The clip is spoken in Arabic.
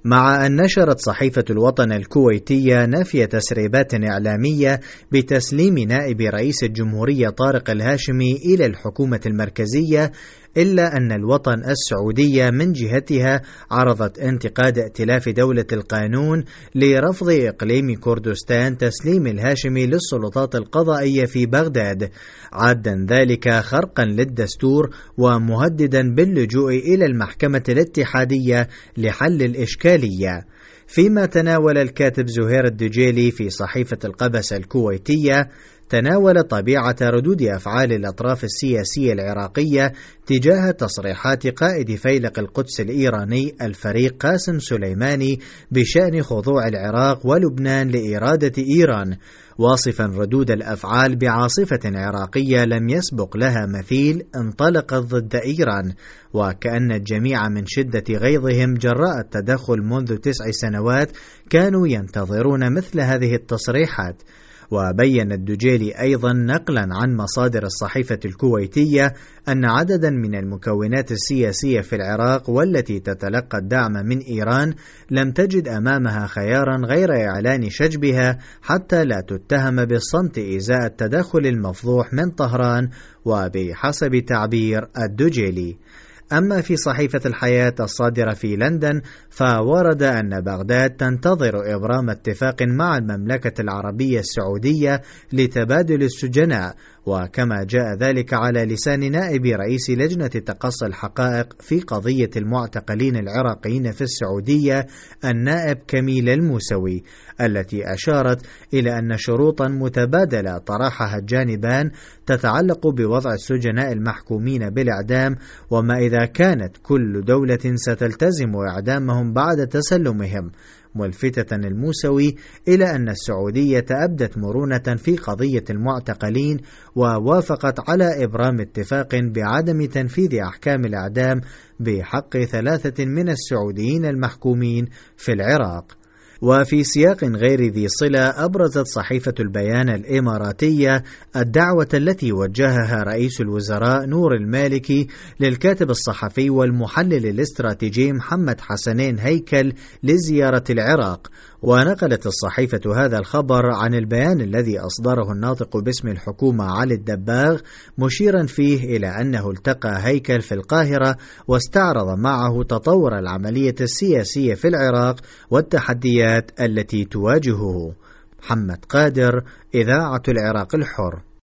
مع أن نشرت صحيفة الوطن الكويتية نفي تسريبات إعلامية بتسليم نائب رئيس الجمهورية طارق الهاشمي إلى الحكومة المركزية، إلا أن الوطن السعودية من جهتها عرضت انتقاد ائتلاف دولة القانون لرفض إقليم كردستان تسليم الهاشمي للسلطات القضائية في بغداد، عادا ذلك خرقا للدستور ومهددا باللجوء إلى المحكمة الاتحادية لحل الإشكالية. فيما تناول الكاتب زهير الدجيلي في صحيفة القبس الكويتية تناول طبيعة ردود أفعال الأطراف السياسية العراقية تجاه تصريحات قائد فيلق القدس الإيراني الفريق قاسم سليماني بشأن خضوع العراق ولبنان لإرادة إيران، واصفا ردود الأفعال بعاصفة عراقية لم يسبق لها مثيل انطلقت ضد إيران، وكأن الجميع من شدة غيظهم جراء التدخل منذ 9 سنوات كانوا ينتظرون مثل هذه التصريحات. وبين الدجيلي أيضا نقلا عن مصادر الصحيفة الكويتية أن عددا من المكونات السياسية في العراق والتي تتلقى الدعم من إيران لم تجد أمامها خيارا غير إعلان شجبها حتى لا تتهم بالصمت إزاء التدخل المفضوح من طهران، وبحسب تعبير الدجيلي. أما في صحيفة الحياة الصادرة في لندن فورد أن بغداد تنتظر إبرام اتفاق مع المملكة العربية السعودية لتبادل السجناء، وكما جاء ذلك على لسان نائب رئيس لجنة تقصي الحقائق في قضية المعتقلين العراقيين في السعودية النائب كميل الموسوي، التي أشارت إلى أن شروطا متبادلة طرحها الجانبان تتعلق بوضع السجناء المحكومين بالإعدام، وما إذا كانت كل دولة ستلتزم إعدامهم بعد تسلمهم، ملفتة الموسوي إلى أن السعودية أبدت مرونة في قضية المعتقلين ووافقت على إبرام اتفاق بعدم تنفيذ أحكام الإعدام بحق 3 من السعوديين المحكومين في العراق. وفي سياق غير ذي صلة أبرزت صحيفة البيان الإماراتية الدعوة التي وجهها رئيس الوزراء نور المالكي للكاتب الصحفي والمحلل الاستراتيجي محمد حسنين هيكل لزيارة العراق، ونقلت الصحيفة هذا الخبر عن البيان الذي أصدره الناطق باسم الحكومة علي الدباغ، مشيرا فيه إلى أنه التقى هيكل في القاهرة واستعرض معه تطور العملية السياسية في العراق والتحديات التي تواجهه. محمد قادر، إذاعة العراق الحر.